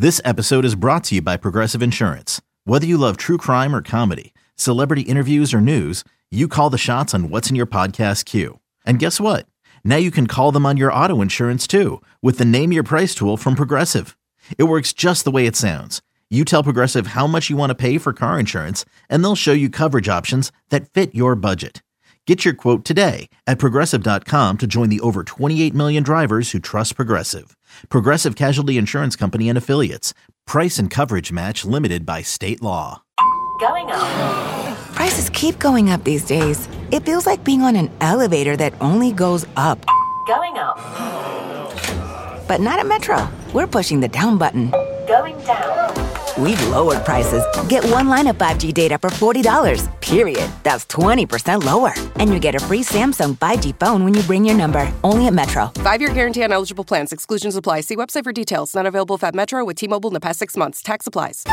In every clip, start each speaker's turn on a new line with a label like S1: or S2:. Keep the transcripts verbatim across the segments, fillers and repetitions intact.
S1: This episode is brought to you by Progressive Insurance. Whether you love true crime or comedy, celebrity interviews or news, you call the shots on what's in your podcast queue. And guess what? Now you can call them on your auto insurance too with the Name Your Price tool from Progressive. It works just the way it sounds. You tell Progressive how much you want to pay for car insurance, and they'll show you coverage options that fit your budget. Get your quote today at Progressive dot com to join the over twenty-eight million drivers who trust Progressive. Progressive Casualty Insurance Company and Affiliates. Price and coverage match limited by state law.
S2: Going up.
S3: Prices keep going up these days. It feels like being on an elevator that only goes up.
S2: Going up.
S3: But not at Metro. We're pushing the down button.
S2: Going down.
S3: We've lowered prices. Get one line of five G data for forty dollars, period. That's twenty percent lower. And you get a free Samsung five G phone when you bring your number. Only at Metro.
S4: Five-year guarantee on eligible plans. Exclusions apply. See website for details. Not available at Metro with T-Mobile in the past six months. Tax applies.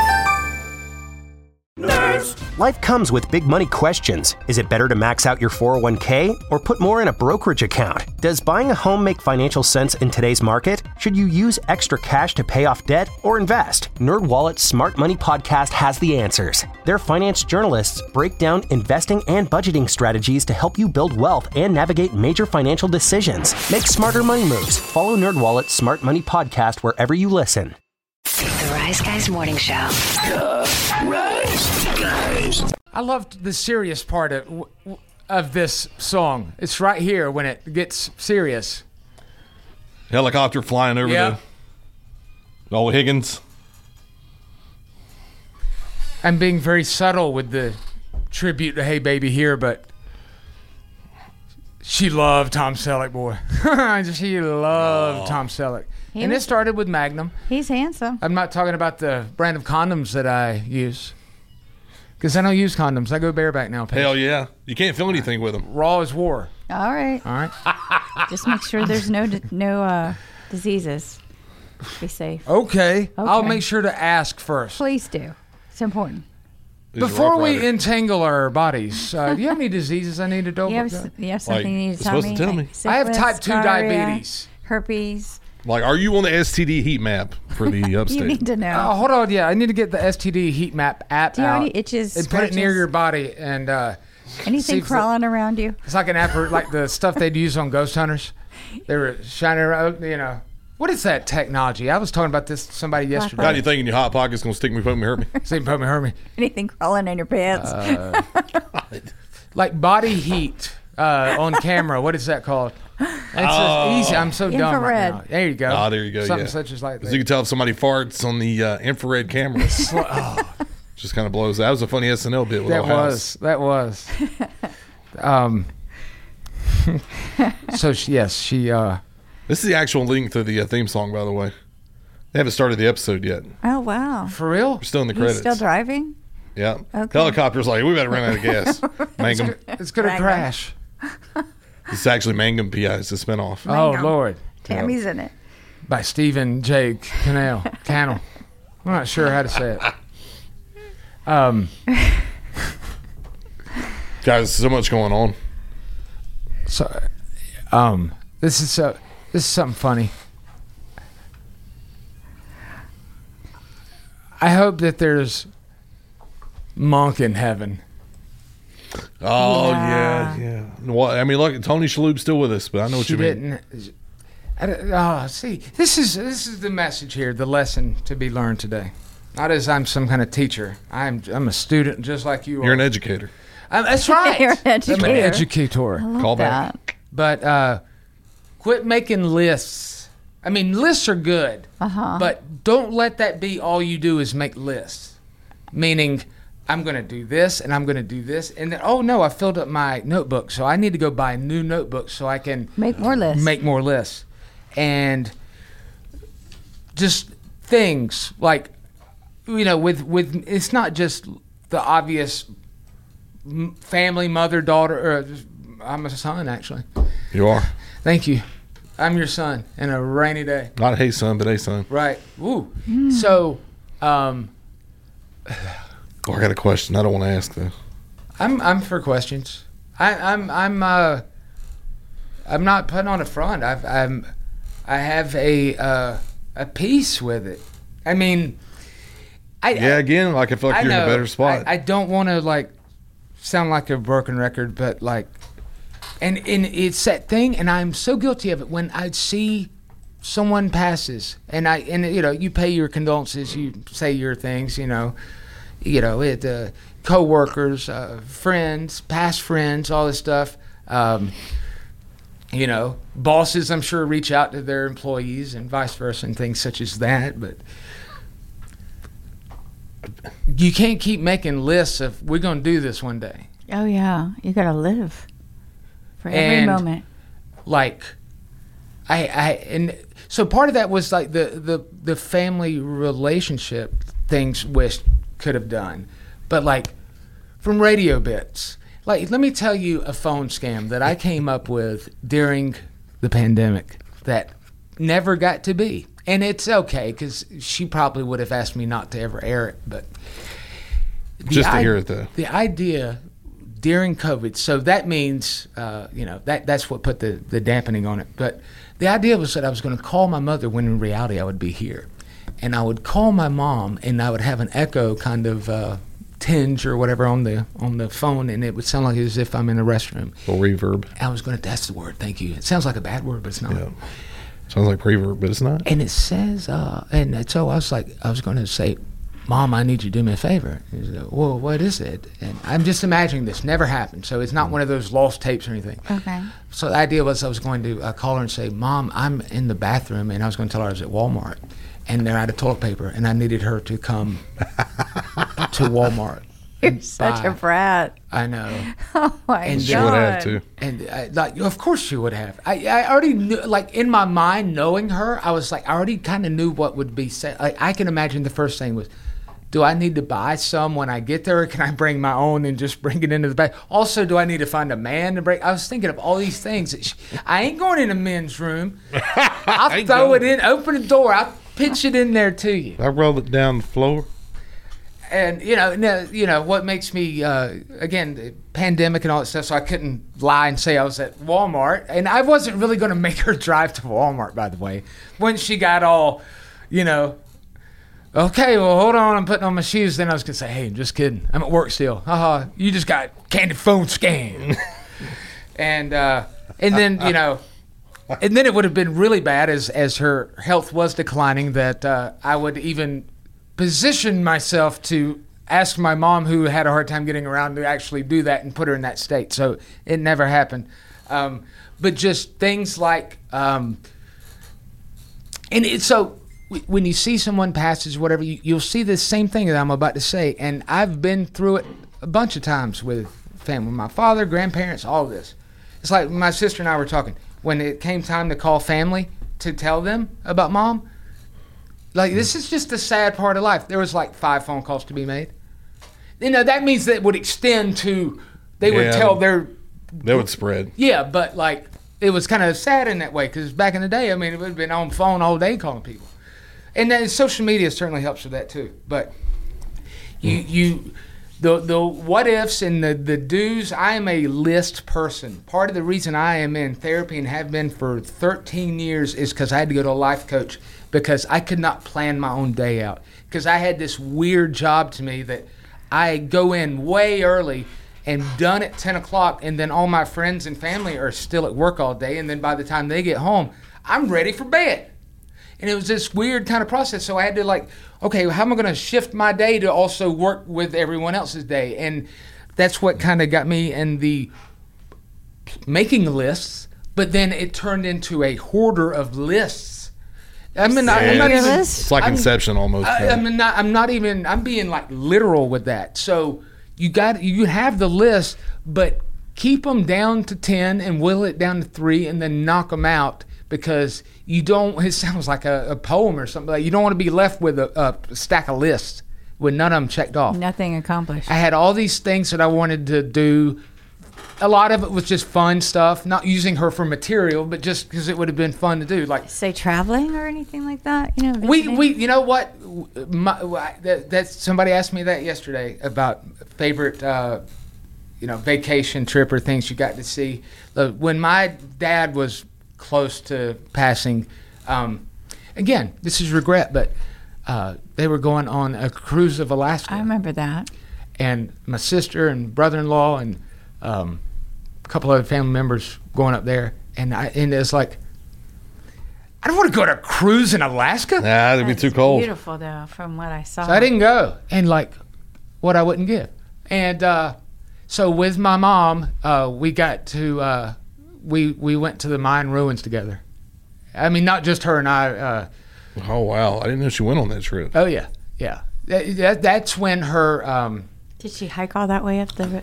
S5: Nerds. Life comes with big money questions. Is it better to max out your four oh one k or put more in a brokerage account? Does buying a home make financial sense in today's market? Should you use extra cash to pay off debt or invest? NerdWallet's Smart Money Podcast has the answers. Their finance journalists break down investing and budgeting strategies to help you build wealth and navigate major financial decisions. Make smarter money moves. Follow NerdWallet's Smart Money Podcast wherever you listen.
S6: The Rise Guys Morning Show.
S7: The Rise Guys.
S8: I loved the serious part of, of this song. It's right here when it gets serious.
S9: Helicopter flying over
S8: yep.
S9: the old Higgins.
S8: I'm being very subtle with the tribute to Hey Baby here, but she loved Tom Selleck, boy. She loved oh. Tom Selleck. He and was, it started with Magnum.
S10: He's handsome.
S8: I'm not talking about the brand of condoms that I use. Because I don't use condoms. I go bareback now. Paige.
S9: Hell yeah. You can't feel anything with them.
S8: Raw as war.
S10: All right.
S8: All right.
S10: Just make sure there's no no uh, diseases. Be safe.
S8: Okay.
S10: okay.
S8: I'll make sure to ask first.
S10: Please do. It's important.
S8: Before we entangle our bodies, uh, do you have any diseases I need to know?
S10: You have, you have something like, you need to tell me?
S9: To tell me.
S10: Like syphilis,
S8: I have type two
S10: gonorrhea,
S8: diabetes.
S10: Herpes.
S9: Like, are you on the S T D heat map for the upstate?
S10: You need to know.
S8: Uh, hold on, yeah, I need to get the S T D heat map app
S10: do you
S8: out.
S10: Any itches,
S8: and
S10: scratches?
S8: Put it near your body and uh,
S10: anything crawling like, around you.
S8: It's like an app for like the stuff they'd use on ghost hunters. They were shining around, you know. What is that technology? I was talking about this to somebody yesterday.
S9: Got anything in your hot pocket's gonna stick me, poke me, hurt me?
S8: Stick me, poke me, hurt me.
S10: Anything crawling in your pants?
S8: Uh, like body heat uh, on camera. What is that called? It's oh. just easy. I'm so
S10: infrared.
S8: dumb right now. There you go.
S9: Ah, there you go.
S8: Something
S9: yeah.
S8: such as like that.
S9: So you can tell if somebody farts on the uh, infrared camera. oh. Just kind of blows. That was a funny S N L bit with
S8: that
S9: Old
S8: was.
S9: House.
S8: That was. um. so she, yes, she. Uh,
S9: this is the actual link to the uh, theme song, by the way. They haven't started the episode yet.
S10: Oh wow!
S8: For real?
S9: We're still in the credits.
S10: He's still driving.
S9: Yeah.
S10: Okay.
S9: Helicopter's like, we better run out of gas. Mangum.
S8: It's gonna crash.
S9: It's actually Mangum P I. It's a spinoff.
S8: Mangum. Oh Lord.
S10: Tammy's in it.
S8: By Stephen J. Cannell. Cannell. I'm not sure how to say it. Um.
S9: Guys, so much going on.
S8: So, um, this is uh, this is something funny. I hope that there's monk in heaven.
S9: Oh yeah, yeah. yeah. Well, I mean, look, Tony Shalhoub's still with us, but I know what
S8: she
S9: you
S8: didn't,
S9: mean.
S8: I didn't. Oh, see, this is this is the message here, the lesson to be learned today. Not as I'm some kind of teacher. I'm I'm a student just like you
S9: You're
S8: are.
S9: You're an educator.
S8: Um, that's right.
S10: You're an educator.
S8: I'm an educator.
S9: Call
S10: that.
S9: back.
S8: But uh, quit making lists. I mean, lists are good,
S10: uh-huh.
S8: but don't let that be all you do is make lists. Meaning, I'm going to do this and I'm going to do this. And then, oh, no, I filled up my notebook, so I need to go buy a new notebook so I can
S10: make more lists.
S8: Make more lists. And just things like, you know, with, with it's not just the obvious family, mother, daughter, or I'm a son, actually.
S9: You are.
S8: Thank you. I'm your son in a rainy day.
S9: Not a hey son, but a son.
S8: Right. Ooh. Mm. So, um,
S9: oh, I got a question. I don't want to ask though.
S8: I'm I'm for questions. I, I'm I'm uh, I'm not putting on a front. I've I'm I have a uh, a peace with it. I mean, I
S9: yeah. Again, like I feel like
S8: I
S9: you're
S8: know,
S9: in a better spot.
S8: I, I don't want to like sound like a broken record, but like, and and it's that thing, and I'm so guilty of it when I see someone passes, and I and you know you pay your condolences, you say your things, you know, you know it, uh, co-workers, uh, friends, past friends, all this stuff. Um, you know, bosses, I'm sure, reach out to their employees and vice versa and things such as that. But you can't keep making lists of we're going to do this one day.
S10: Oh, yeah. You got to live for every
S8: And,
S10: moment.
S8: Like, I, I, and so part of that was like the, the, the family relationship things wish could have done. But like from radio bits, like, let me tell you a phone scam that I came up with during the pandemic that never got to be. And it's okay, because she probably would have asked me not to ever air it. But
S9: just to I- hear it, though.
S8: The idea during COVID, so that means, uh, you know, that that's what put the, the dampening on it. But the idea was that I was going to call my mother when in reality I would be here. And I would call my mom, and I would have an echo kind of uh, tinge or whatever on the on the phone, and it would sound like as if I'm in a restroom.
S9: A reverb.
S8: I was going to, that's the word, thank you. It sounds like a bad word, but it's not.
S9: Yeah. Sounds like reverb, but it's not.
S8: And it says, uh, and so I was like, I was going to say, Mom, I need you to do me a favor. He said, well, what is it? And I'm just imagining this never happened, so it's not one of those lost tapes or anything.
S10: Okay.
S8: So the idea was I was going to uh, call her and say, Mom, I'm in the bathroom, and I was going to tell her I was at Walmart, and they're out of toilet paper, and I needed her to come to Walmart.
S10: You're such a brat.
S8: I know.
S10: Oh my
S8: and
S10: God.
S9: She would have to.
S8: And I, like, of course she would have. I, I already knew, like in my mind, knowing her, I was like, I already kind of knew what would be said. Like, I can imagine the first thing was, do I need to buy some when I get there, or can I bring my own and just bring it into the bag? Also, do I need to find a man to bring? I was thinking of all these things. That she, I ain't going in a men's room. I'll throw it in, open the door, I'll pitch it in there to you.
S9: I roll it down the floor.
S8: And, you know, no, you know what makes me, uh, again, the pandemic and all that stuff, so I couldn't lie and say I was at Walmart. And I wasn't really going to make her drive to Walmart, by the way. When she got all, you know, okay, well, hold on, I'm putting on my shoes. Then I was going to say, hey, I'm just kidding. I'm at work still. Haha, you just got candid phone scam. and uh, and then, you know, and then it would have been really bad as, as her health was declining that uh, I would even position myself to ask my mom, who had a hard time getting around, to actually do that and put her in that state. So it never happened. Um, but just things like, um, and it, so w- when you see someone passes, whatever, you, you'll see the same thing that I'm about to say. And I've been through it a bunch of times with family, my father, grandparents, all of this. It's like my sister and I were talking. When it came time to call family to tell them about mom, like, this is just the sad part of life. There was like five phone calls to be made. You know, that means that it would extend to, they would
S9: Yeah,
S8: tell their...
S9: That would spread.
S8: Yeah, but like, it was kind of sad in that way, because back in the day, I mean, it would have been on phone all day calling people. And then social media certainly helps with that too. But you, you the the what ifs and the, the do's, I am a list person. Part of the reason I am in therapy and have been for thirteen years is because I had to go to a life coach, because I could not plan my own day out. Because I had this weird job to me that I go in way early and done at ten o'clock, and then all my friends and family are still at work all day, and then by the time they get home, I'm ready for bed. And it was this weird kind of process, so I had to like, okay, how am I going to shift my day to also work with everyone else's day? And that's what kind of got me in the making lists, but then it turned into a hoarder of lists. I mean, I, I'm not even,
S9: it's like
S8: I'm,
S9: Inception almost.
S8: I, I mean, not, I'm not even, I'm being like literal with that. So you got, you have the list, but keep them down to ten and whittle it down to three and then knock them out, because you don't, it sounds like a, a poem or something. Like, you don't want to be left with a, a stack of lists with none of them checked off.
S10: Nothing accomplished.
S8: I had all these things that I wanted to do. A lot of it was just fun stuff, not using her for material, but just because it would have been fun to do. Like,
S10: say traveling or anything like that, you know.
S8: we,
S10: visiting?
S8: we, you know what? My, that, that's somebody asked me that yesterday about favorite, uh, you know, vacation trip or things you got to see. Uh, when my dad was close to passing, um, again, this is regret, but uh, they were going on a cruise of Alaska.
S10: I remember that.
S8: And my sister and brother-in-law and um, a couple other family members going up there. And I and it's like, I don't want to go on a cruise in Alaska.
S9: Nah, that'd be too cold.
S10: Beautiful, though, from what I saw.
S8: So I didn't go. And like, what I wouldn't give. And uh, so with my mom, uh, we got to, uh, we, we went to the Mayan ruins together. I mean, not just her and I. Uh,
S9: Oh, wow. I didn't know she went on that trip.
S8: oh, yeah. Yeah. That, that, that's when her... Um,
S10: Did she hike all that way up the...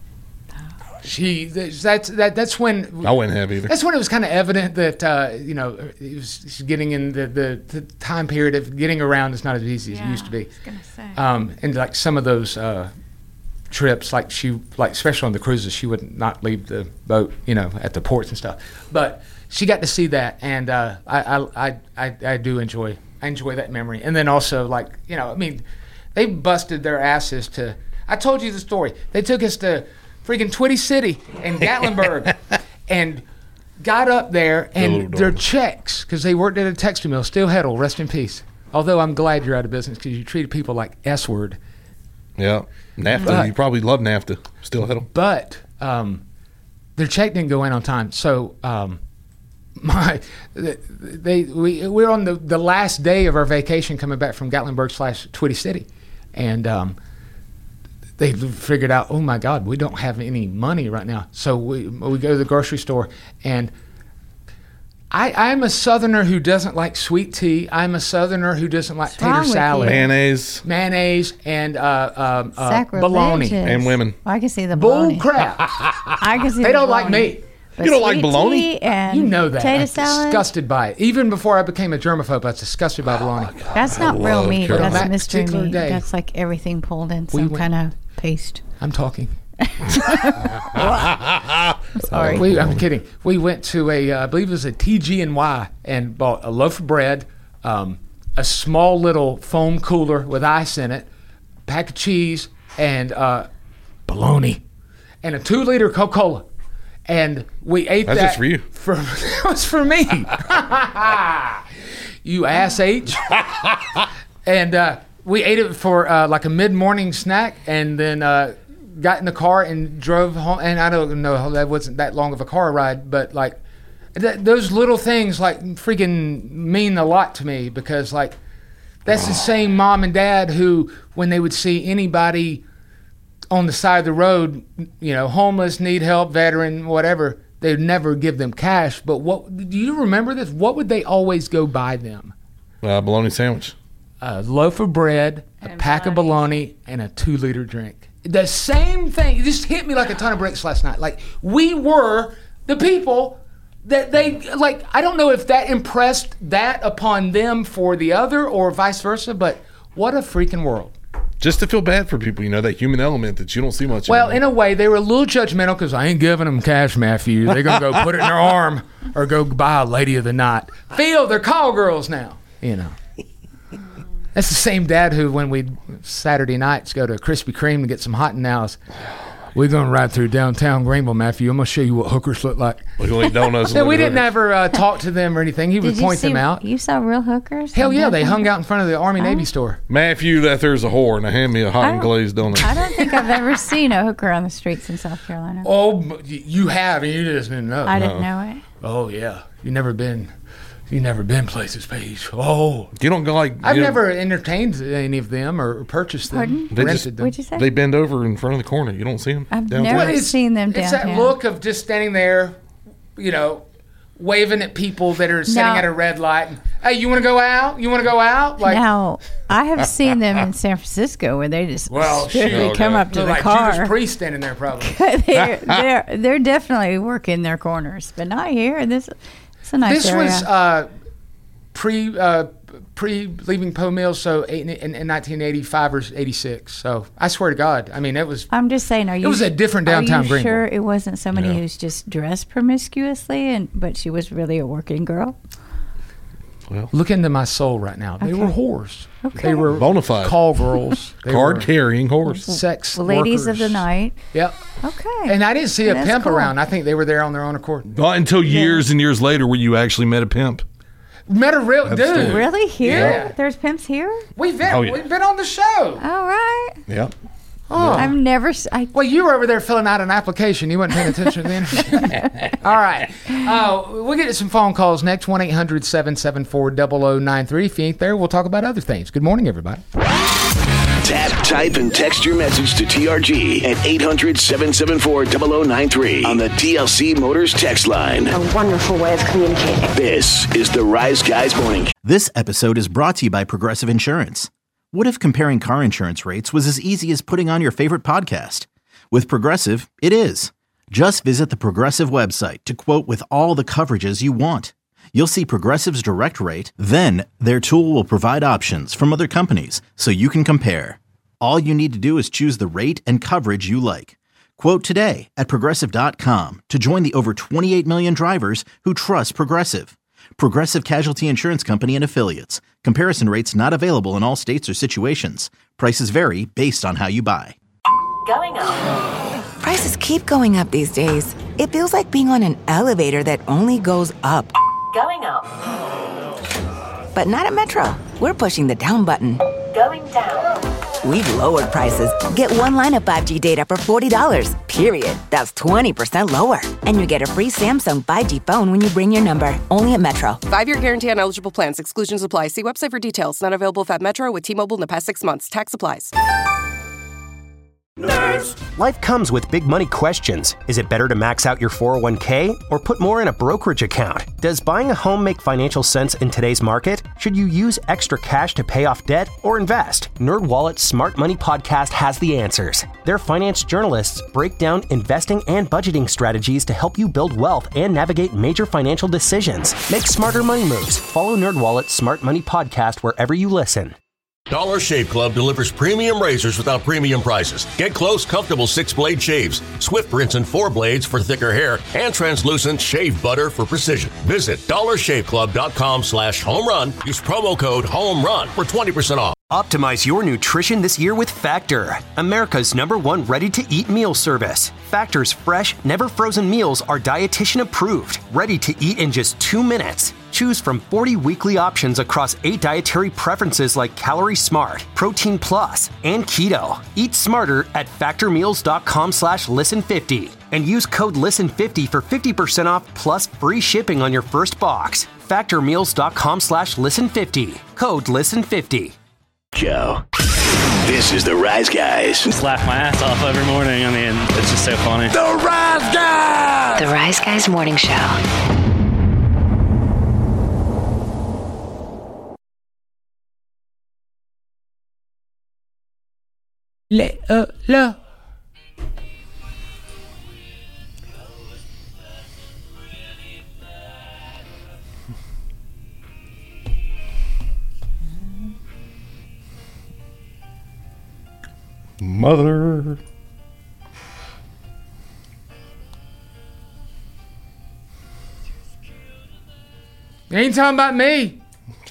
S8: she that's that that's when
S9: I wouldn't have either.
S8: That's when it was kind of evident that uh, you know it was she's getting in the, the, the time period of getting around is not as easy as
S10: Yeah,
S8: it used to be.
S10: I was gonna say.
S8: Um, and like some of those uh, trips, like she like especially on the cruises, she would not leave the boat, you know, at the ports and stuff. But she got to see that, and uh, I, I I I I do enjoy I enjoy that memory. And then also like you know I mean they busted their asses to. I told you the story. They took us to freaking Twitty City and Gatlinburg and got up there and their checks, because they worked at a textile mill, Steel Heddle, rest in peace. Although I'm glad you're out of business because you treated people like S-word.
S9: Yeah. NAFTA.
S8: But-
S9: you probably love NAFTA. Still Heddle.
S8: But um, their check didn't go in on time. So um, my they we we're on the, the last day of our vacation coming back from Gatlinburg slash Twitty City. And um, they figured out, oh my God, we don't have any money right now. So we we go to the grocery store, and I I'm a Southerner who doesn't like sweet tea. I'm a Southerner who doesn't like
S10: wrong
S8: tater
S10: with
S8: salad,
S10: you?
S9: Mayonnaise.
S8: mayonnaise, and uh, um, uh,
S10: Sacrilegious.
S8: bologna.
S9: And women.
S10: Well, I can see the
S8: Bull
S10: bologna.
S8: crap!
S10: I can see
S8: They
S10: the
S8: don't like
S10: bologna.
S8: me.
S10: But
S9: You don't like
S10: sweet
S9: bologna?
S10: tea And
S8: You know that.
S10: Potato
S8: I'm
S10: salad.
S8: disgusted by it. Even before I became a germaphobe, I was disgusted by bologna.
S10: That's not
S9: I
S10: real
S9: love
S10: meat.
S9: Carolina.
S10: That's
S8: That
S10: mystery
S8: particular
S10: meat.
S8: day,
S10: That's like everything pulled in
S8: we
S10: some
S8: went-
S10: kind of paste.
S8: I'm talking.
S10: Sorry.
S8: We, I'm kidding. We went to a, uh, I believe it was a T G and Y, and bought a loaf of bread, um, a small little foam cooler with ice in it, pack of cheese, and uh, bologna, and a two-liter Coca-Cola. And we ate
S9: That's
S8: that.
S9: just for you.
S8: For, that was for me. You ass H. And uh, we ate it for uh, like a mid-morning snack, and then uh, got in the car and drove home. And I don't know, that wasn't that long of a car ride, but like th- those little things like freaking mean a lot to me, because like that's the same mom and dad who, when they would see anybody on the side of the road, you know, homeless, need help, veteran, whatever, they'd never give them cash. But what do you remember this? What would they always go buy them?
S9: Uh, bologna sandwich.
S8: A loaf of bread, a pack of bologna, and a two-liter drink. The same thing. It just hit me like a ton of bricks last night. Like, we were the people that they, like, I don't know if that impressed that upon them for the other or vice versa, but what a freaking world.
S9: Just to feel bad for people, you know, that human element that you don't see much.
S8: Well,
S9: anymore.
S8: in a way, they were a little judgmental because I ain't giving them cash, Matthew. They're going to go put it in their arm or go buy a lady of the night. Phil, they're call girls now, you know. That's the same dad who, when we Saturday nights go to Krispy Kreme to get some hot and nows, we're going to ride through downtown Greenville, Matthew. I'm going to show you what hookers look like.
S9: We'll eat donuts.
S8: Yeah,
S9: and
S8: we
S9: look at
S8: didn't
S9: hookers.
S8: ever uh, talk to them or anything. He would
S10: Did you
S8: point
S10: see,
S8: them out.
S10: You saw real hookers?
S8: Hell
S10: in
S8: yeah, they
S10: Bethlehem?
S8: hung out in front of the Army-Navy store.
S9: Matthew, that there's a whore, and hand me a hot
S10: I
S9: and
S10: don't-
S9: glazed donut.
S10: I don't think I've ever seen a hooker on the streets in South Carolina.
S8: Oh, but y- you have, and you just didn't know.
S10: I didn't know it.
S8: Oh, yeah. You never been... You never been places, Paige. Oh.
S9: You don't go like.
S8: I've
S9: you know,
S8: never entertained any of them or purchased them.
S10: Pardon?
S9: They
S8: rented
S9: just-
S8: them.
S10: What'd you say?
S9: They bend over in front of the corner. You don't see them.
S10: I've
S9: downtown.
S10: never-
S8: Well, it's-
S10: seen them
S8: It's that
S10: downtown.
S8: look of just standing there, you know, waving at people that are sitting
S10: Now-
S8: at a red light. And, hey, you want to go out? You want to go out? Like,
S10: Now, I have seen them in San Francisco where they just
S8: Well,
S10: strictly
S8: shoot.
S10: come
S9: Okay.
S10: up to
S8: look
S10: the
S8: like
S10: car.
S8: Judas Priest standing there, probably.
S10: they're, they're, they're definitely working their corners, but not here. This it's a nice
S8: This
S10: area.
S8: was uh, pre uh, pre leaving Poe Mills, so eight, in, in nineteen eighty-five or eighty-six. So I swear to God, I mean, it was.
S10: I'm just saying, are you?
S8: was a different downtown
S10: Are you
S8: Greenville.
S10: sure it wasn't somebody
S9: Yeah.
S10: who's just dressed promiscuously, and but she was really a working girl?
S8: Look into my soul right now. They
S10: Okay.
S8: were whores.
S10: Okay.
S8: They were
S9: Bona fide.
S8: call girls. They
S9: Card
S8: were
S9: carrying horse.
S8: sex
S10: Well, ladies of the
S8: workers.
S10: night.
S8: Yep.
S10: Okay.
S8: And I didn't see a
S10: That's
S8: pimp
S10: cool.
S8: around. I think they were there on their own accord.
S9: Not until years and years later where you actually met a pimp.
S8: Met a real
S9: That's
S8: dude.
S9: dude.
S10: Really? Here?
S8: Yeah.
S10: There's pimps here?
S8: We've been,
S9: Oh, yeah.
S8: we've been on the show.
S10: All right.
S9: Yep.
S8: Oh.
S10: I've never. s- I,
S8: Well, you were over there filling out an application. You weren't paying attention to the interview. All right. Uh, we'll get to some phone calls next. one eight hundred seven seven four zero zero nine three. If you ain't there, we'll talk about other things. Good morning, everybody.
S7: Tap, type, and text your message to T R G at eight hundred seven seven four zero zero nine three on the D L C Motors text line.
S11: A wonderful way of communicating.
S7: This is the Rise Guys Morning.
S1: This episode is brought to you by Progressive Insurance. What if comparing car insurance rates was as easy as putting on your favorite podcast? With Progressive, it is. Just visit the Progressive website to quote with all the coverages you want. You'll see Progressive's direct rate, then their tool will provide options from other companies so you can compare. All you need to do is choose the rate and coverage you like. Quote today at Progressive dot com to join the over twenty-eight million drivers who trust Progressive. Progressive Casualty Insurance Company and Affiliates. Comparison rates not available in all states or situations. Prices vary based on how you buy.
S2: Going up.
S3: Prices keep going up these days. It feels like being on an elevator that only goes up.
S2: Going up.
S3: But not at Metro. We're pushing the down button.
S2: Going down.
S3: We've lowered prices. Get one line of five G data for forty dollars, period. That's twenty percent lower. And you get a free Samsung five G phone when you bring your number. Only at Metro.
S4: Five-year guarantee on eligible plans. Exclusions apply. See website for details. Not available if at Metro with T-Mobile in the past six months. Tax applies.
S5: Life comes with big money questions. Is it better to max out your four oh one k or put more in a brokerage account? Does buying a home make financial sense in today's market? Should you use extra cash to pay off debt or invest? NerdWallet's Smart Money Podcast has the answers. Their finance journalists break down investing and budgeting strategies to help you build wealth and navigate major financial decisions. Make smarter money moves. Follow NerdWallet's Smart Money Podcast wherever you listen.
S12: Dollar Shave Club delivers premium razors without premium prices. Get close, comfortable six-blade shaves, swift rinse and four blades for thicker hair, and translucent shave butter for precision. Visit dollar shave club dot com slash home run. Use promo code HOMERUN for twenty percent off.
S5: Optimize your nutrition this year with Factor, America's number one ready-to-eat meal service. Factor's fresh, never-frozen meals are dietitian approved, ready to eat in just two minutes. Choose from forty weekly options across eight dietary preferences like Calorie Smart, Protein Plus, and Keto. Eat smarter at factormeals.com slash listen50. And use code listen fifty for fifty percent off plus free shipping on your first box. Factormeals.com slash listen fifty. Code listen fifty.
S7: Joe. This is the Rise Guys.
S13: Just laugh my ass off every morning. I mean, it's just so funny.
S7: The Rise Guys!
S6: The Rise Guys Morning Show.
S8: Le, uh, le.
S9: Mother.
S8: You ain't talking about me.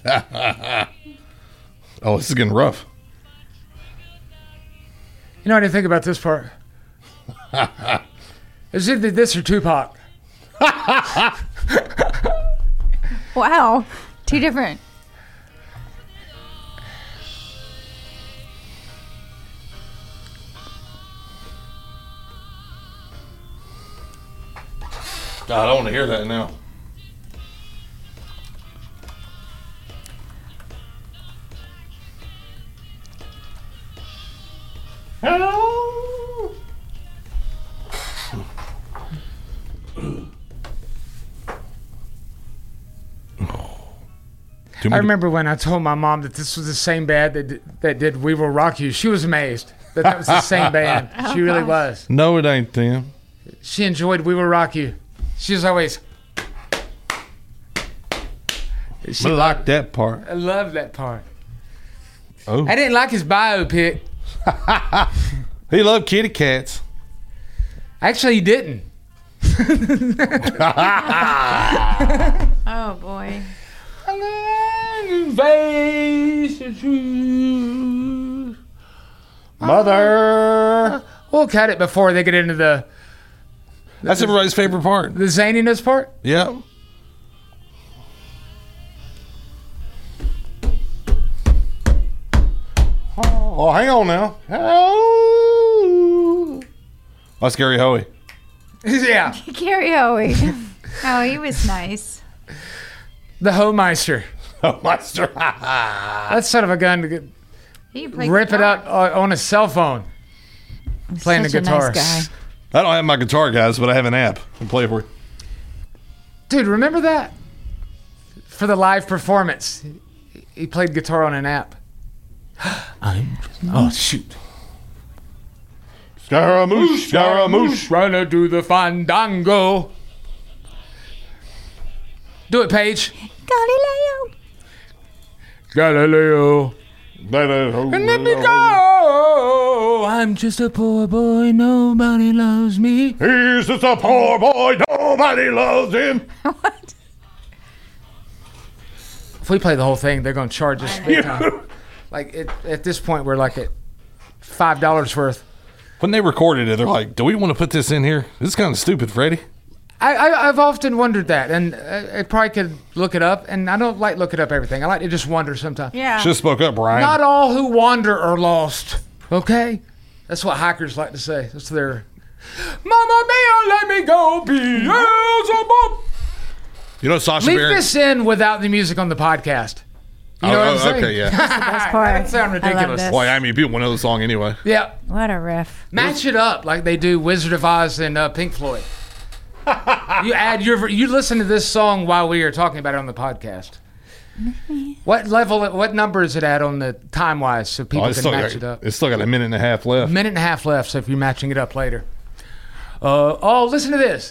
S9: Oh, this is getting rough.
S8: You know, I didn't think about this part. It's either this or Tupac.
S10: wow. Two different.
S9: God, I don't want to hear that now.
S8: Hello. I remember when I told my mom that this was the same band that did, that did "We Will Rock You." She was amazed that that was the same band.
S10: Oh,
S8: she really
S10: gosh.
S8: was.
S9: No, it ain't them.
S8: She enjoyed "We Will Rock You." She was always. She
S9: I like that part.
S8: I love that part.
S9: Oh,
S8: I didn't like his biopic.
S9: he loved kitty cats.
S8: Actually, he didn't.
S10: Oh, boy.
S9: Mother.
S8: We'll cut it before they get into the.
S9: That's everybody's favorite part.
S8: The zaniness part.
S9: Yeah. Oh, hang on now. Oh, that's Gary Hoey.
S8: Yeah.
S10: Gary Hoey. Oh, he was nice.
S8: The Hoemeister.
S9: Hoemeister.
S8: That's son of a gun to get,
S10: He played
S8: rip it
S10: guitar.
S8: out uh, on his cell phone. Playing
S10: Such
S8: the
S10: a
S8: guitar.
S10: nice guy.
S9: I don't have my guitar, guys, but I have an app. I can play it for you.
S8: Dude, remember that? For the live performance, he played guitar on an app. I'm just, oh, shoot.
S9: Scaramouche, Scaramouche.
S8: Trying to do the fandango. Do it, Paige.
S10: Galileo.
S8: Galileo.
S9: And
S8: And let me go. I'm just a poor boy. Nobody loves me.
S9: He's just a poor boy. Nobody loves him.
S10: What?
S8: If we play the whole thing, they're going to charge us big time. Like, it, at this point, we're like at five dollars worth.
S9: When they recorded it, they're like, do we want to put this in here? This is kind of stupid, Freddie.
S8: I, I, I've often wondered that, and I, I probably could look it up, and I don't like looking up everything. I like to just wonder sometimes.
S10: Yeah.
S9: Should have spoke up, Brian.
S8: Not all who wander are lost, okay? That's what hikers like to say. That's their, Mamma mia, let me go, Beelzebub.
S9: You know, Sasha
S8: Leave
S9: Baron.
S8: this in without the music on the podcast. You know
S9: Oh,
S8: what I'm
S9: oh,
S8: saying?
S9: okay, yeah.
S10: That's the best part.
S8: That sound
S10: I love
S8: ridiculous.
S10: this.
S9: Well, I mean, people know the song anyway.
S8: Yeah.
S10: What a riff.
S8: Match it up like they do Wizard of Oz and uh, Pink Floyd. You add your you listen to this song while we are talking about it on the podcast. What level? What number is it at on the time wise so people
S9: Oh, it's
S8: can
S9: still
S8: match
S9: got,
S8: it up?
S9: It's still got a minute and a half left.
S8: A minute and a half left. So if you're matching it up later. Uh, oh, listen to this.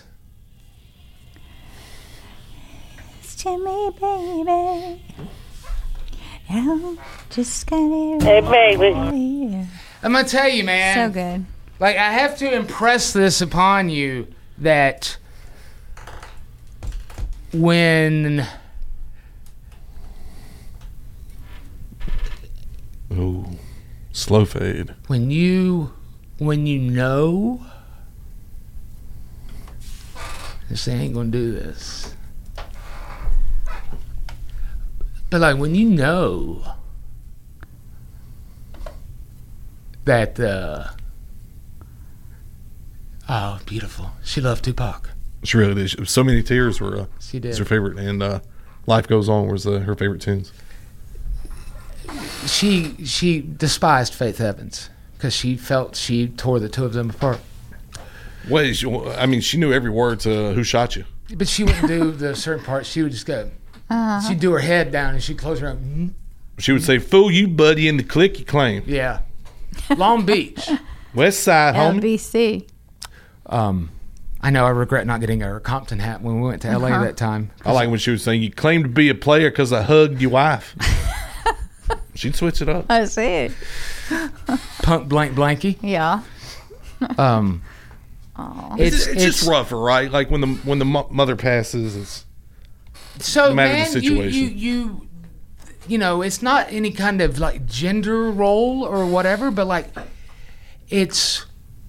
S10: It's to me, baby. I'm just gonna.
S11: Hey, baby.
S8: I'm gonna tell you, man.
S10: So good.
S8: Like, I have to impress this upon you that when
S9: Ooh, slow fade.
S8: when you when you know this ain't gonna do this, but like when you know that uh oh, beautiful, she loved Tupac.
S9: She really did. So Many Tears were uh,
S8: She did.
S9: was her favorite, and uh, Life Goes On was uh, her favorite tunes.
S8: She she despised Faith Evans because she felt she tore the two of them apart.
S9: Wait, she, I mean, she knew every word to "Who Shot You."
S8: But she wouldn't do the certain parts. She would just go.
S10: Uh-huh.
S8: She'd do her head down and she'd close her eyes. Mm-hmm.
S9: She would say, "Fool you, buddy," in the click you claim.
S8: Yeah. Long Beach.
S9: West Side,
S10: L
S9: homie.
S10: B C.
S8: Um, I know I regret not getting a Compton hat when we went to L A
S10: Uh-huh.
S8: that time.
S9: I like when she was saying, "You claim to be a player because I hugged your wife." She'd switch it up.
S10: I see it.
S8: Punk blank blanky.
S10: Yeah.
S8: Um,
S9: It's,
S8: it's,
S9: it's, just rougher, right? Like when the when the mo- mother passes, it's
S8: So
S9: no matter the
S8: man, you,
S9: situation.
S8: you you you know, it's not any kind of like gender role or whatever, but like it's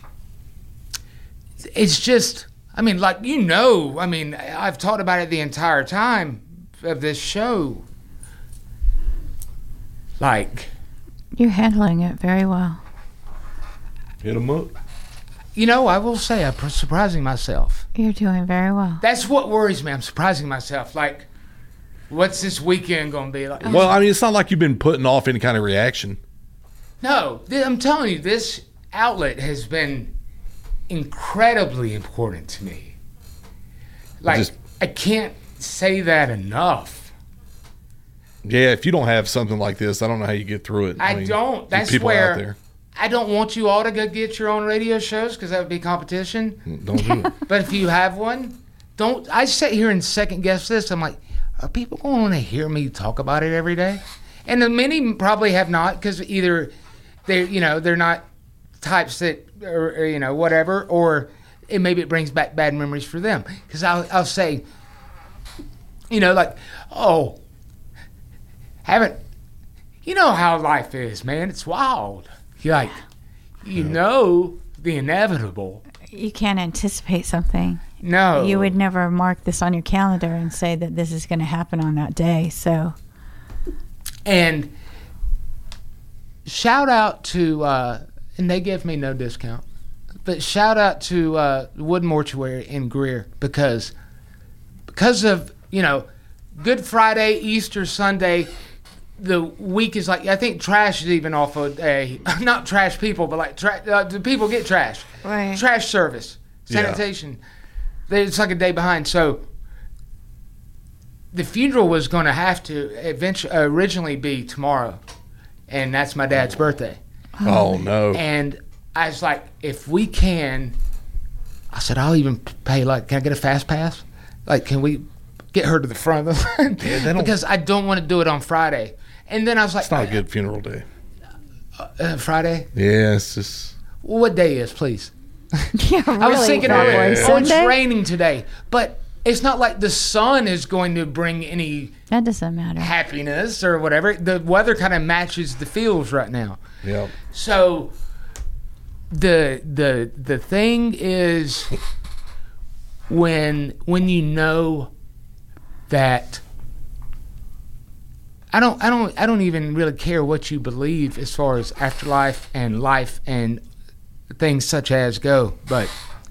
S8: it's just I mean, like you know, I mean, I've talked about it the entire time of this show. Like,
S10: You're handling it very well.
S9: hit them up.
S8: you know, I will say I'm surprising myself.
S10: You're doing very well.
S8: That's what worries me. I'm surprising myself. Like, what's this weekend gonna be like?
S9: Well, I mean, it's not like you've been putting off any kind of reaction.
S8: No, th- I'm telling you, this outlet has been incredibly important to me. Like,
S9: Just-
S8: I can't say that enough.
S9: Yeah, if you don't have something like this, I don't know how you get through it.
S8: I,
S9: mean,
S8: don't.
S9: there's
S8: That's
S9: people
S8: where
S9: out there.
S8: I don't want you all to go get your own radio shows because that would be competition.
S9: Don't do it.
S8: But if you have one, don't. I sit here and second guess this. I'm like, are people going to hear me talk about it every day? And the many probably have not because either they, you know, they're not types that, or, or you know, whatever, or it maybe it brings back bad memories for them. Because I'll, I'll say, you know, like, oh, haven't, you know how life is, man. It's wild. You're like, you know the inevitable.
S10: You can't anticipate something.
S8: No.
S10: You would never mark this on your calendar and say that this is going to happen on that day. So,
S8: And shout out to, uh, and they gave me no discount, but shout out to uh, Wood Mortuary in Greer because because of, you know, Good Friday, Easter Sunday, the week is like, I think trash is even off a day. Not trash people, but like tra- uh, the people get trash.
S10: Right.
S8: Trash service, sanitation. Yeah. It's like a day behind. So the funeral was going to have to eventually, originally be tomorrow, and that's my dad's birthday.
S9: Oh, no.
S8: And I was like, if we can, I said, I'll even pay, like, can I get a fast pass? Like, can we get her to the front of the line? Yeah, they don't, because I don't want to do it on Friday. And then I was like,
S9: it's not a good funeral day.
S8: Uh, uh, Friday?
S9: Yeah, it's just.
S8: Well, what day is, please?
S10: Yeah, really.
S8: I was thinking
S10: Friday.
S8: earlier, oh,
S10: Sunday?
S8: it's raining today. But it's not like the sun is going to bring any
S10: that doesn't matter
S8: happiness or whatever. The weather kind of matches the feels right now.
S9: Yeah.
S8: So the the the thing is when when you know that I don't I don't I don't even really care what you believe as far as afterlife and life and things such as go, but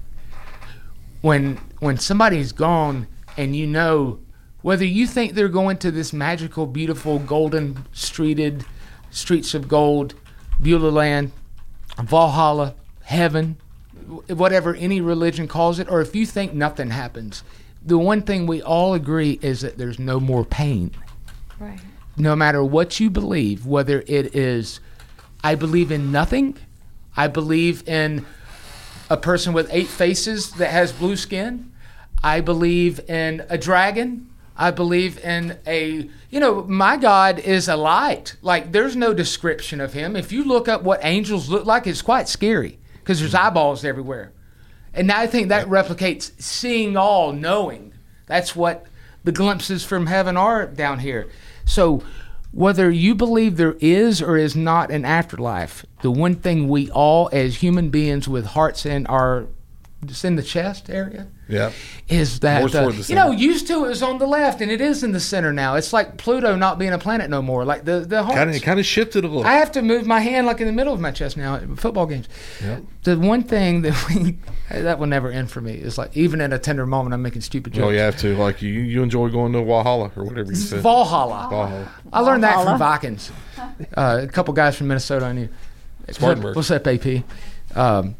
S8: when when somebody's gone and you know whether you think they're going to this magical, beautiful, golden streeted streets of gold, Beulah land, Valhalla, heaven, whatever any religion calls it, or if you think nothing happens, the one thing we all agree is that there's no more pain.
S10: Right.
S8: No matter what you believe, whether it is, I believe in nothing, I believe in a person with eight faces that has blue skin, I believe in a dragon, I believe in a, you know, my God is a light. Like, there's no description of him. If you look up what angels look like, it's quite scary because there's eyeballs everywhere. And I think that replicates seeing all, knowing. That's what the glimpses from heaven are down here. So whether you believe there is or is not an afterlife, the one thing we all, as human beings with hearts in our, just in the chest area,
S9: yeah,
S8: is that, uh, you know, used to it was on the left and it is in the center now. It's like Pluto not being a planet no more. Like the, the hearts.
S9: Kind of, it kind of shifted a little.
S8: I have to move my hand like in the middle of my chest now at football games.
S9: Yeah.
S8: The one thing that we, that will never end for me is like, even in a tender moment, I'm making stupid jokes.
S9: Oh, you have to. Like, you, you enjoy going to Valhalla or whatever you said.
S8: Valhalla.
S9: Valhalla.
S8: I learned that
S10: Valhalla.
S8: from Vikings. Uh, a couple guys from Minnesota I knew.
S9: Spartanburg.
S8: What's up, A P? Um,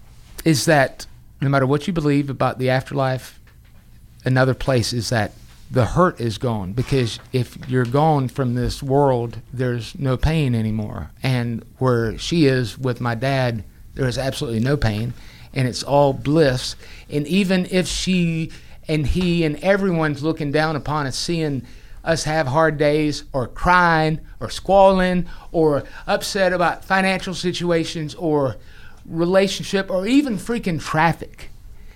S8: is that no matter what you believe about the afterlife, another place is that the hurt is gone, because if you're gone from this world, there's no pain anymore. And where she is with my dad, there is absolutely no pain, and it's all bliss. And even if she and he and everyone's looking down upon us, seeing us have hard days or crying or squalling or upset about financial situations or relationship or even freaking traffic,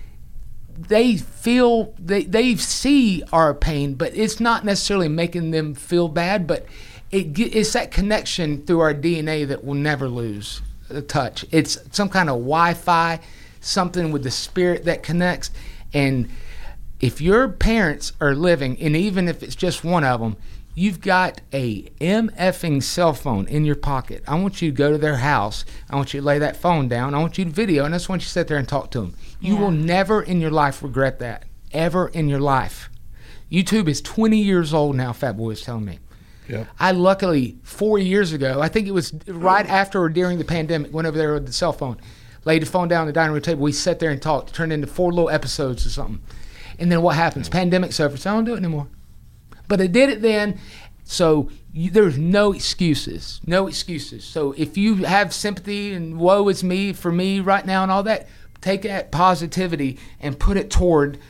S8: they feel, they, they see our pain, but it's not necessarily making them feel bad, but it, it's that connection through our D N A that we'll never lose a touch. It's some kind of Wi-Fi, something with the spirit that connects. And if your parents are living, and even if it's just one of them, you've got a MFing cell phone in your pocket. I want you to go to their house. I want you to lay that phone down. I want you to video, and I just want you to sit there and talk to them. You
S10: Yeah.
S8: will never in your life regret that, ever in your life. YouTube is twenty years old now, Fat Boy is telling me.
S9: Yeah.
S8: I luckily, four years ago, I think it was right after or during the pandemic, went over there with the cell phone, laid the phone down on the dining room table. We sat there and talked, turned into four little episodes or something. And then what happens? Pandemic's over, so I don't do it anymore. But I did it then, so you, there's no excuses, no excuses. So if you have sympathy and woe is me for me right now and all that, take that positivity and put it toward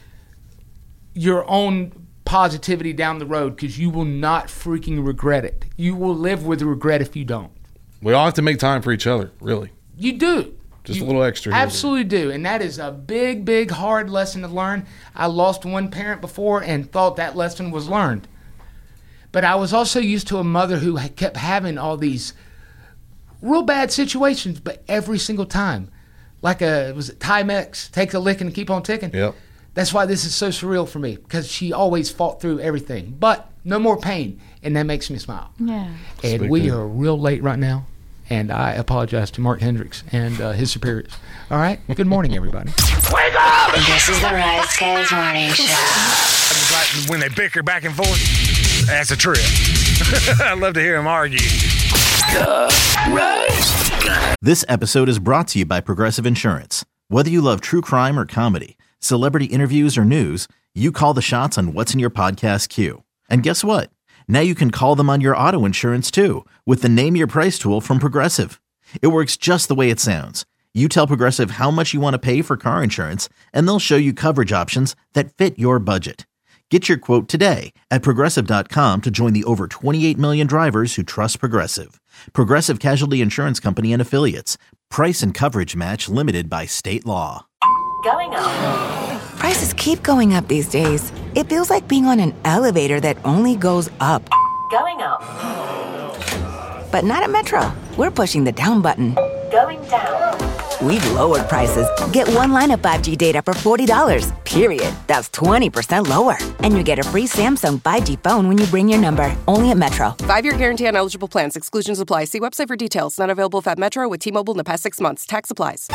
S8: your own positivity down the road, because you will not freaking regret it. You will live with regret if you don't.
S9: We all have to make time for each other, really.
S8: You do.
S9: Just
S8: You
S9: a little extra here.
S8: Absolutely do. And that is a big, big, hard lesson to learn. I lost one parent before and thought that lesson was learned. But I was also used to a mother who had kept having all these real bad situations, but every single time. Like a, was it Timex, take a lick and keep on ticking?
S9: Yep.
S8: That's why this is so surreal for me, because she always fought through everything. But no more pain, and that makes me smile.
S10: Yeah.
S8: And we are real late right now. And I apologize to Mark Hendricks and uh, his superiors. All right? Good morning, everybody.
S6: Wake up! This is the Rise Guys Morning Show.
S14: I just like when they bicker back and forth. That's a trip. I love to hear them argue.
S7: The Rise Guys.
S1: This episode is brought to you by Progressive Insurance. Whether you love true crime or comedy, celebrity interviews or news, you call the shots on what's in your podcast queue. And guess what? Now you can call them on your auto insurance too with the Name Your Price tool from Progressive. It works just the way it sounds. You tell Progressive how much you want to pay for car insurance, and they'll show you coverage options that fit your budget. Get your quote today at Progressive dot com to join the over twenty-eight million drivers who trust Progressive. Progressive Casualty Insurance Company and Affiliates. Price and coverage match limited by state law.
S2: Going up.
S3: Prices keep going up these days. It feels like being on an elevator that only goes up.
S2: Going up.
S3: But not at Metro. We're pushing the down button.
S2: Going down.
S3: We've lowered prices. Get one line of five G data for forty dollars, period. That's twenty percent lower. And you get a free Samsung five G phone when you bring your number. Only at Metro.
S4: Five-year guarantee on eligible plans. Exclusions apply. See website for details. Not available at Metro with T-Mobile in the past six months. Tax applies.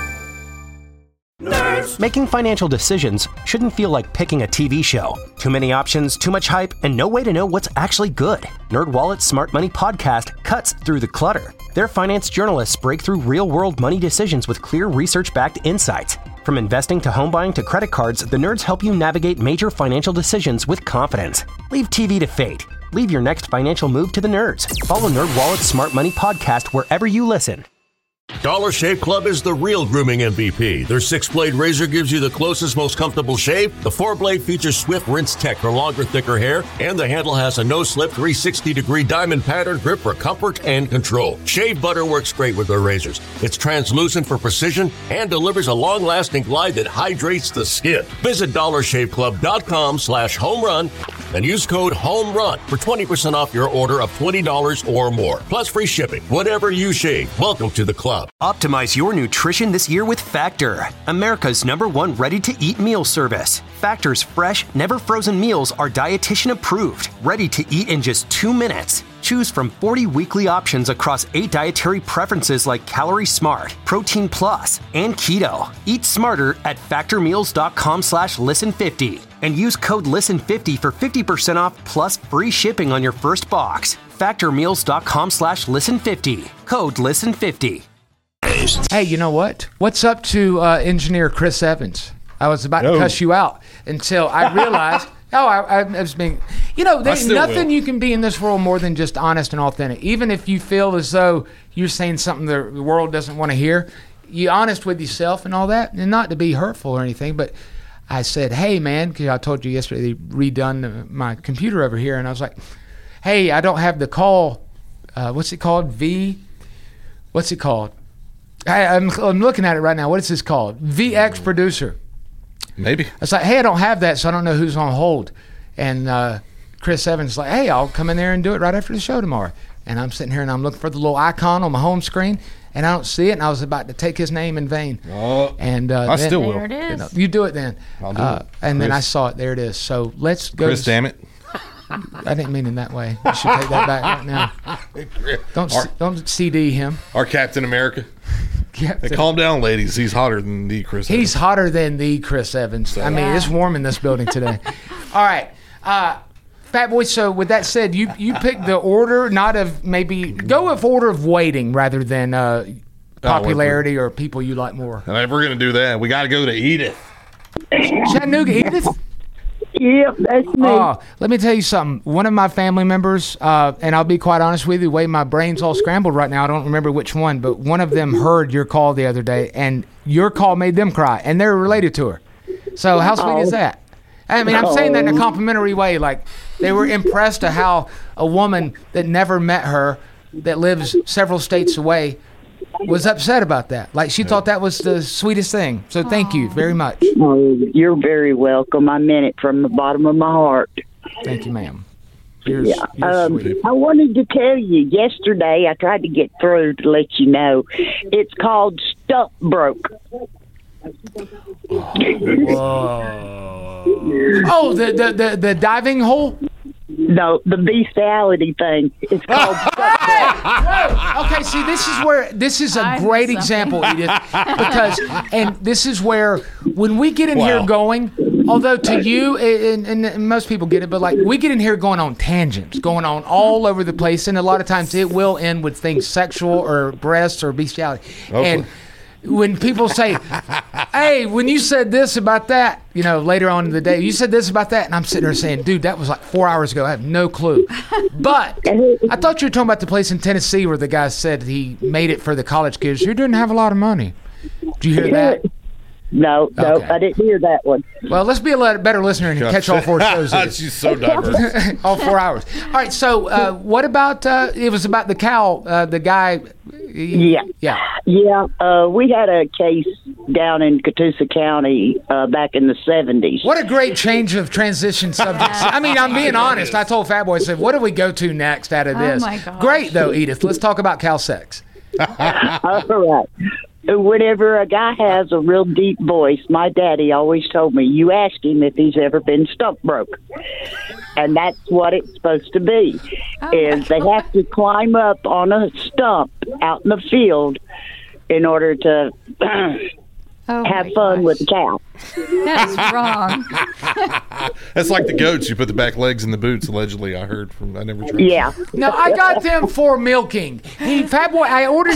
S5: Nerds. Making financial decisions shouldn't feel like picking a T V show. Too many options, too much hype, and no way to know what's actually good. NerdWallet's Smart Money Podcast cuts through the clutter. Their finance journalists break through real-world money decisions with clear research-backed insights. From investing to home buying to credit cards, the nerds help you navigate major financial decisions with confidence. Leave T V to fate. Leave your next financial move to the nerds. Follow NerdWallet's Smart Money Podcast wherever you listen.
S12: Dollar Shave Club is the real grooming M V P. Their six-blade razor gives you the closest, most comfortable shave. The four-blade features swift rinse tech for longer, thicker hair. And the handle has a no-slip three hundred sixty degree diamond pattern grip for comfort and control. Shave butter works great with their razors. It's translucent for precision and delivers a long-lasting glide that hydrates the skin. Visit dollar shave club dot com slash home run and use code HOMERUN for twenty percent off your order of twenty dollars or more. Plus free shipping. Whatever you shave, welcome to the club.
S5: Optimize your nutrition this year with Factor, America's number one ready-to-eat meal service. Factor's fresh, never-frozen meals are dietitian approved, ready to eat in just two minutes. Choose from forty weekly options across eight dietary preferences like Calorie Smart, Protein Plus, and Keto. Eat smarter at factormeals.com slash listen fifty and use code listen fifty for fifty percent off plus free shipping on your first box. Factormeals.com slash listen fifty. Code listen fifty.
S8: Hey, you know what? What's up to uh, engineer Chris Evans? I was about to
S9: No.
S8: cuss you out until I realized, oh, I, I was being, you know, there's
S9: still
S8: nothing
S9: will.
S8: you can be in this world more than just honest and authentic. Even if you feel as though you're saying something the world doesn't want to hear, you're honest with yourself and all that, and not to be hurtful or anything, but I said, hey, man, because I told you yesterday they redone my computer over here, and I was like, hey, I don't have the call, uh, what's it called? V, what's it called? I, I'm, I'm looking at it right now. What is this called? V X Producer.
S9: Maybe.
S8: I was like, hey, I don't have that, so I don't know who's on hold. And uh, Chris Evans is like, hey, I'll come in there and do it right after the show tomorrow. And I'm sitting here and I'm looking for the little icon on my home screen, and I don't see it, and I was about to take his name in vain.
S9: Oh,
S8: and uh,
S9: I
S8: then,
S9: still will.
S10: There it is.
S8: You, know, you do it then.
S9: I'll do
S8: uh,
S9: it.
S8: And then
S9: Chris.
S8: I saw it. There it is. So let's go.
S9: Chris,
S8: to,
S9: damn it.
S8: I didn't mean it that way. You should take that back right now. Don't
S9: Our,
S8: don't C D him.
S9: our Captain America.
S8: Yeah,
S9: Hey, calm down, ladies. He's hotter than the Chris
S8: He's
S9: Evans.
S8: hotter than the Chris Evans. I mean, it's warm in this building today. All right. Uh, Fat Boy, so with that said, you, you picked the order, not of maybe, go with order of waiting rather than uh, popularity or people you like more.
S9: And if we're going to do that, we got to go to Edith.
S8: Chattanooga Edith?
S15: Yep, that's me.
S8: Oh, let me tell you something. One of my family members, uh, and I'll be quite honest with you, the way my brain's all scrambled right now, I don't remember which one, but one of them heard your call the other day, and your call made them cry, and they're related to her. So how sweet is that? I mean, I'm saying that in a complimentary way. Like, they were impressed at how a woman that never met her, that lives several states away, was upset about that. Like, she thought that was the sweetest thing. So thank you very much.
S15: Oh, you're very welcome. I meant it from the bottom of my heart.
S8: Thank you, ma'am. You're,
S15: yeah.
S8: you're
S15: Um,
S8: sweet.
S15: I wanted to tell you, yesterday I tried to get through to let you know. It's called Stump Broke.
S8: Oh, the, the, the, the diving hole?
S15: No, the bestiality thing. It's called Stump
S8: Whoa. Okay, see, this is where this is a
S10: I
S8: great
S10: missed
S8: example, Edith, because and this is where when we get in
S9: Wow.
S8: here going, although to you and, and, and most people get it, but like we get in here going on tangents, going on all over the place, and a lot of times it will end with things sexual or breasts or bestiality,
S9: Okay.
S8: and. When people say, hey, when you said this about that, you know, later on in the day, you said this about that, and I'm sitting there saying, dude, that was like four hours ago. I have no clue. But I thought you were talking about the place in Tennessee where the guy said he made it for the college kids who didn't have a lot of money. Did you hear that?
S15: No, no,
S8: Okay.
S15: I didn't hear that one.
S8: Well, let's be a lot better listener and catch all four shows.
S9: She's so diverse.
S8: all four hours. All right, so uh, what about, uh, it was about the cow, uh, the guy. He,
S15: Yeah.
S8: Yeah.
S15: Yeah, uh, we had a case down in Catoosa County uh, back in the seventies.
S8: What a great change of transition subjects. I mean, I'm being honest. I told Fat Boy, I said, what do we go to next out of
S10: Oh,
S8: this?
S10: my gosh.
S8: Great, though, Edith. Let's talk about cow sex.
S15: All right. Whenever a guy has a real deep voice, my daddy always told me, you ask him if he's ever been stump broke. And that's what it's supposed to be,
S10: Oh,
S15: is they have to climb up on a stump out in the field in order to
S10: Oh,
S15: have
S10: my
S15: fun
S10: gosh.
S15: with the cow.
S10: That's wrong.
S9: That's like the goats. You put the back legs in the boots. Allegedly, I heard from. I never tried.
S15: Yeah.
S8: No, I got them for milking. He, Fat Boy, I ordered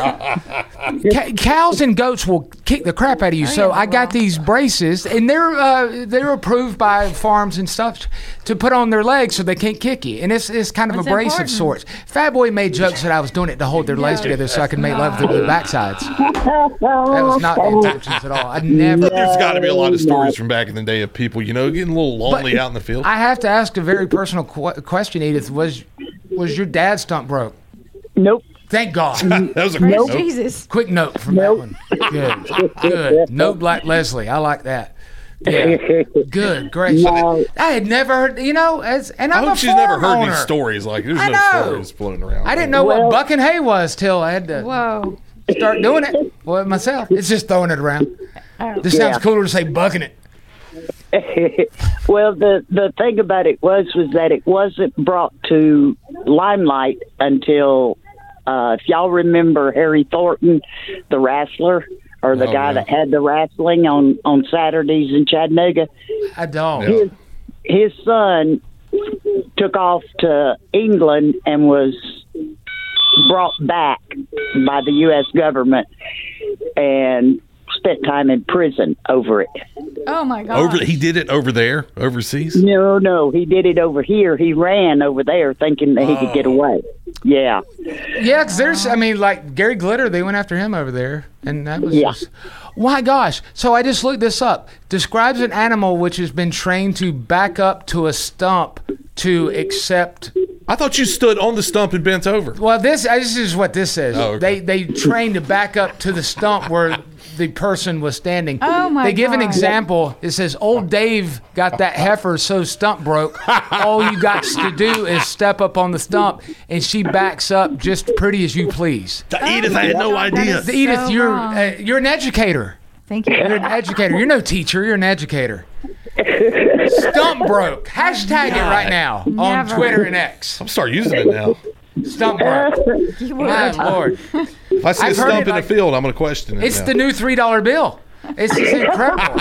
S8: these. Ca- cows and goats will kick the crap out of you.
S10: Oh,
S8: so
S10: yeah,
S8: I got
S10: well.
S8: these braces, and they're uh, they're approved by farms and stuff to put on their legs so they can't kick you. And it's it's kind of
S10: That's
S8: a brace
S10: important.
S8: of sorts. Fat Boy made jokes that I was doing it to hold their legs together so I could make love to their backsides. That was not the intentions at all. I never.
S9: There's got to be a lot of stories from back in the day of people, you know, getting a little lonely
S8: But
S9: out in the field.
S8: I have to ask a very personal qu- question, Edith. Was was your dad stump broke?
S15: Nope.
S8: Thank God.
S9: that was a
S10: Praise
S9: quick note.
S10: Jesus.
S8: Quick note from
S15: Nope.
S8: that one. Good. Good. Note Black Leslie. I like that. Yeah. Good. Great.
S15: No.
S8: I had never heard, you know, as and
S9: I
S8: I'm
S9: hope
S8: a
S9: she's never
S8: farm
S9: heard
S8: owner.
S9: these stories. Like, there's
S8: I
S9: no
S8: know.
S9: stories floating around.
S8: I didn't know
S15: Well-
S8: what bucking hay was till I had to
S10: Whoa.
S8: start doing it well, myself. It's just throwing it around.
S10: Oh.
S8: This sounds
S15: Yeah.
S8: cooler to say bucking it.
S15: Well, the the thing about it was was that it wasn't brought to limelight until uh, if y'all remember Harry Thornton, the wrestler, or the
S9: Oh,
S15: guy
S9: yeah.
S15: that had the wrestling on on Saturdays in Chattanooga.
S8: I don't.
S9: Yeah.
S15: His his son took off to England and was brought back by the U S government and spent time in prison over it.
S10: Oh, my God.
S9: Over, he did it over there, overseas.
S15: No, no, he did it over here. He ran over there thinking that he could get away. Yeah.
S8: Yeah, because there's, I mean, like Gary Glitter, they went after him over there, and that was
S15: Yeah.
S8: just, my gosh. So I just looked this up. Describes an animal which has been trained to back up to a stump to accept.
S9: I thought you stood on the stump and bent over.
S8: Well, this this is what this says.
S9: Oh, okay.
S8: They they trained to back up to the stump where the person was standing.
S10: Oh, my
S8: They give an
S10: God.
S8: example. It says, "Old Dave got that heifer so stump broke. All you got to do is step up on the stump, and she backs up just pretty as you please."
S9: To Edith, I had no idea.
S10: That is
S8: Edith,
S10: so
S8: you're
S10: wrong.
S8: uh, you're an educator.
S10: Thank you.
S8: You're an educator. You're no teacher. You're an educator. Stump broke. Hashtag it right now on
S10: Never.
S8: Twitter and X.
S9: I'm starting using it now.
S8: Stump broke.
S10: You
S8: My
S10: would.
S8: Lord.
S9: If I see
S8: I've
S9: a
S8: heard
S9: stump
S8: it
S9: in
S8: like-
S9: the field, I'm going to question it.
S8: It's
S9: now.
S8: the new three dollar bill. It's just incredible.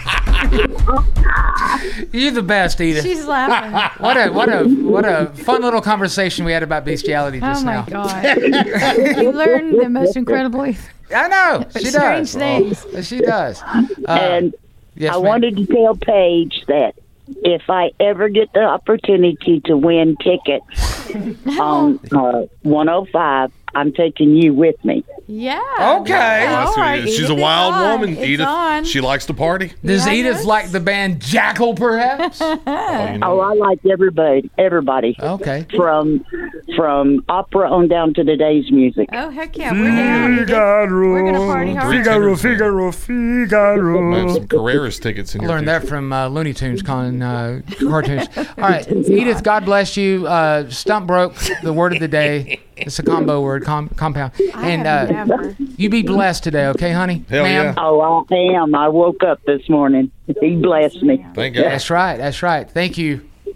S8: You're the best, Edith.
S10: She's laughing.
S8: What a what a what a fun little conversation we had about bestiality just
S10: Oh, my
S8: now.
S10: God. You learn the most incredibly
S8: I know she
S10: strange
S8: does.
S10: things.
S8: She does. Uh,
S15: And
S8: yes,
S15: I
S8: ma'am.
S15: wanted to tell Paige that if I ever get the opportunity to win tickets on uh, one oh five, I'm taking you with me.
S10: Yeah.
S8: Okay.
S9: That's
S10: All
S9: who
S10: right,
S9: it is. She's a
S10: Edith,
S9: wild
S10: it's on.
S9: woman.
S10: It's
S9: Edith,
S10: on.
S9: she likes to party.
S8: Does
S10: Yeah,
S8: Edith
S10: yes.
S8: like the band Jackal, perhaps?
S9: Oh, you know.
S15: Oh, I like everybody, everybody
S8: Okay.
S15: from from opera on down to today's music.
S10: Oh, heck yeah. We're down. Edith. We're going to party hard.
S9: Figaro,
S8: Figaro,
S9: I have
S8: Figaro.
S9: some Carreras tickets in
S8: I
S9: here.
S8: learned that from uh, Looney Tunes con, uh, cartoons. All right, Edith, God bless you. Uh, stump broke, the word of the day. It's a combo word, com- compound.
S10: I
S8: And
S10: have
S8: uh,
S10: never.
S8: you be blessed today, okay, honey?
S9: Hell
S8: Ma'am?
S9: yeah.
S15: Oh, I am. I woke up this morning. He blessed me.
S9: Thank God.
S8: That's right. That's right. Thank you.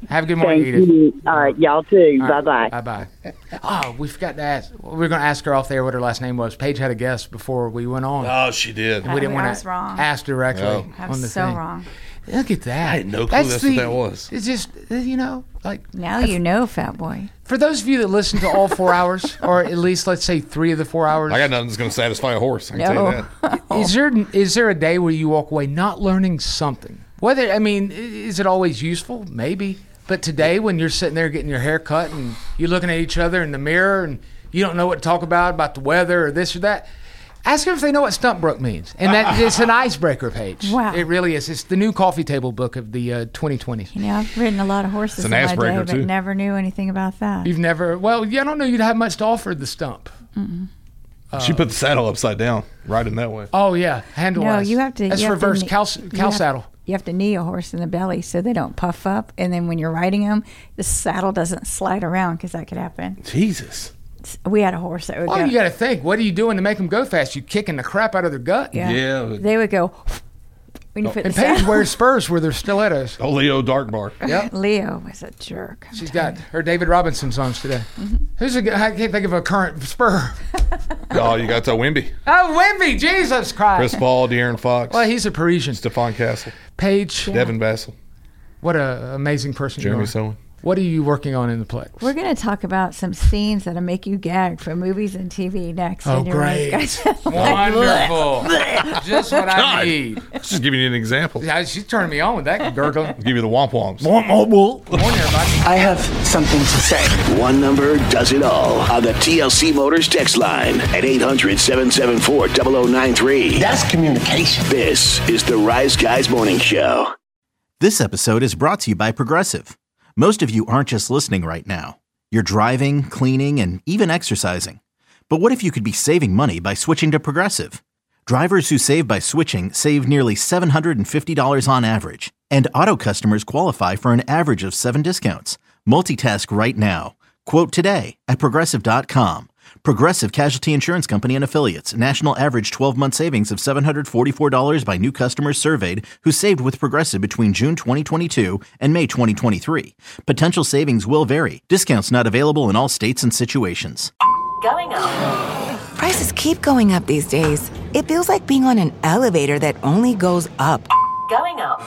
S8: Have a good morning,
S15: Thank
S8: Edith.
S15: you. All right, y'all too.
S8: All
S15: Bye
S8: right,
S15: bye.
S8: Bye bye. Oh, we forgot to ask. We were going to ask her off there what her last name was. Paige had a guess before we went on.
S9: Oh, she did.
S8: We didn't
S10: I
S8: want
S10: was
S8: to
S10: wrong.
S8: ask directly
S9: Oh.
S10: I
S8: on
S10: was
S8: the
S10: so
S8: thing.
S10: wrong.
S8: Look at that.
S9: I had no clue that's what that was.
S8: It's just, you know, like.
S10: Now you know, fat boy.
S8: For those of you that listen to all four hours, or at least let's say three of the four hours,
S9: I got nothing that's going to satisfy a horse. I can tell you that.
S8: is there is there a day where you walk away not learning something? Whether I mean, i- is it always useful? Maybe. But today, when you're sitting there getting your hair cut and you're looking at each other in the mirror and you don't know what to talk about about the weather or this or that, ask them if they know what stump brook means. And that it's an icebreaker page.
S10: Wow.
S8: It really is. It's the new coffee table book of the uh, twenty twenties.
S10: You know, I've ridden a lot of horses
S8: It's an
S10: in my day,
S8: icebreaker,
S10: but
S8: too.
S10: never knew anything about that.
S8: You've never, well, yeah, I don't know you'd have much to offer the stump.
S10: Mm-mm.
S9: She put the saddle upside down, riding that way.
S8: Oh, yeah, handle
S10: No, you have to.
S8: That's
S10: you have to
S8: reverse
S10: knee-
S8: cow,
S10: you
S8: cow
S10: have-
S8: saddle.
S10: You have to knee a horse in the belly so they don't puff up, and then when you're riding them, the saddle doesn't slide around because that could happen.
S9: Jesus.
S10: We had a horse that would
S8: Well,
S10: go.
S8: you got to think, what are you doing to make them go fast? You kicking the crap out of their gut?
S10: Yeah. They would go when you put
S8: And
S10: the
S8: Paige
S10: saddle.
S8: wears spurs where they're stilettos.
S9: Oh, Leo Dark Bar.
S8: Yep.
S10: Leo was a jerk.
S8: She's got her David Robinson songs today.
S10: Mm-hmm.
S8: Who's a, g- I can't think of a current spur.
S9: Oh, you got to Wimby.
S8: Oh, Wimby, Jesus Christ.
S9: Chris Paul, De'Aaron Fox.
S8: Well, he's a Parisian.
S9: Stephon Castle.
S8: Paige.
S9: Devin Vassell.
S8: What an amazing person
S9: Jeremy
S8: you are.
S9: Sowen.
S8: What are you working on in the play?
S10: We're going to talk about some scenes that'll make you gag from movies and T V next.
S8: Oh,
S10: in your
S8: great.
S10: guys.
S8: Wonderful. Just what I
S9: God.
S8: need.
S9: Just giving you an example.
S8: Yeah, she's turning me on with that gurgling.
S9: Give you the womp womps.
S8: Womp womp womp. Good morning, everybody.
S7: I have something to say. One number does it all on the T L C Motors text line at eight hundred, seven seven four, zero zero nine three. That's communication. This is the Rise Guys Morning Show.
S1: This episode is brought to you by Progressive. Most of you aren't just listening right now. You're driving, cleaning, and even exercising. But what if you could be saving money by switching to Progressive? Drivers who save by switching save nearly seven hundred fifty dollars on average. And auto customers qualify for an average of seven discounts. Multitask right now. Quote today at Progressive dot com. Progressive Casualty Insurance Company and Affiliates. National average twelve-month savings of seven hundred forty-four dollars by new customers surveyed who saved with Progressive between June twenty twenty-two and May twenty twenty-three. Potential savings will vary. Discounts not available in all states and situations.
S2: Going up.
S3: Prices keep going up these days. It feels like being on an elevator that only goes up.
S2: Going up.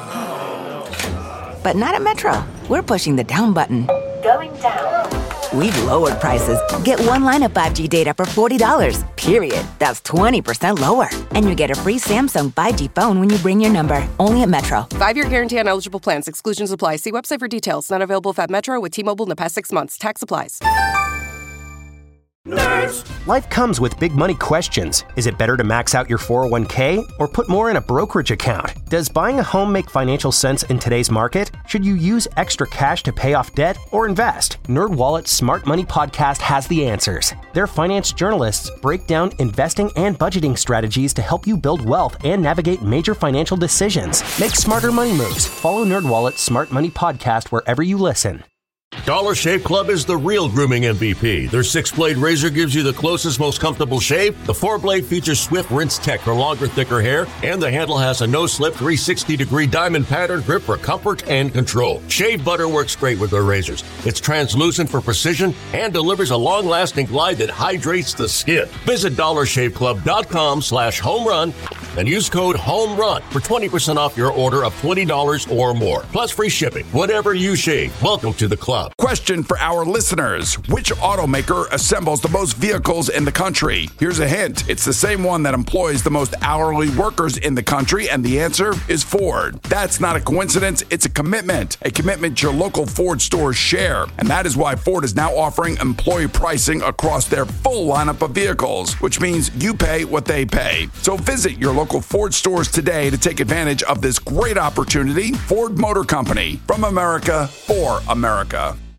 S3: But not at Metro. We're pushing the down button.
S2: Going down.
S3: We've lowered prices. Get one line of five G data for forty dollars, period. That's twenty percent lower. And you get a free Samsung five G phone when you bring your number. Only at Metro.
S4: Five-year guarantee on eligible plans. Exclusions apply. See website for details. Not available if at Metro with T-Mobile in the past six months. Tax applies.
S5: Life comes with big money questions. Is it better to max out your four oh one k or put more in a brokerage account? Does buying a home make financial sense in today's market? Should you use extra cash to pay off debt or invest? NerdWallet's Smart Money Podcast has the answers. Their finance journalists break down investing and budgeting strategies to help you build wealth and navigate major financial decisions. Make smarter money moves. Follow NerdWallet's Smart Money Podcast wherever you listen.
S12: Dollar Shave Club is the real grooming M V P. Their six-blade razor gives you the closest, most comfortable shave. The four-blade features swift rinse tech for longer, thicker hair. And the handle has a no-slip three hundred sixty degree diamond pattern grip for comfort and control. Shave butter works great with their razors. It's translucent for precision and delivers a long-lasting glide that hydrates the skin. Visit dollar shave club dot com slash home run and use code HOMERUN for twenty percent off your order of twenty dollars or more. Plus free shipping. Whatever you shave, welcome to the club.
S16: Question for our listeners. Which automaker assembles the most vehicles in the country? Here's a hint. It's the same one that employs the most hourly workers in the country, and the answer is Ford. That's not a coincidence. It's a commitment. A commitment your local Ford stores share. And that is why Ford is now offering employee pricing across their full lineup of vehicles, which means you pay what they pay. So visit your local Ford stores today to take advantage of this great opportunity. Ford Motor Company. From America, for America.